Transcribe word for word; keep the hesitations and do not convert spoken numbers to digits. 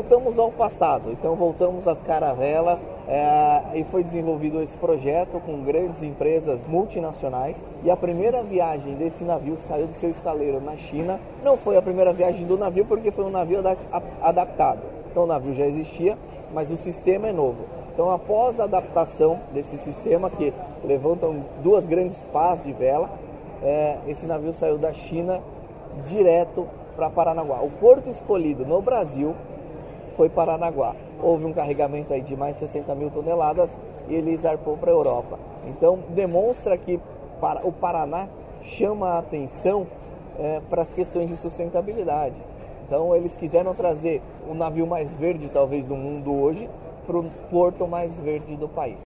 voltamos ao passado, então voltamos às caravelas é, e foi desenvolvido esse projeto com grandes empresas multinacionais e a primeira viagem desse navio saiu do seu estaleiro na China. Não foi a primeira viagem do navio porque foi um navio adaptado, então o navio já existia, mas o sistema é novo. Então após a adaptação desse sistema que levantam duas grandes pás de vela, é, esse navio saiu da China direto para Paranaguá. O porto escolhido no Brasil foi Paranaguá. Houve um carregamento aí de mais de sessenta mil toneladas e ele zarpou para a Europa. Então demonstra que para, o Paraná chama a atenção é, para as questões de sustentabilidade. Então eles quiseram trazer o navio mais verde talvez do mundo hoje para o porto mais verde do país.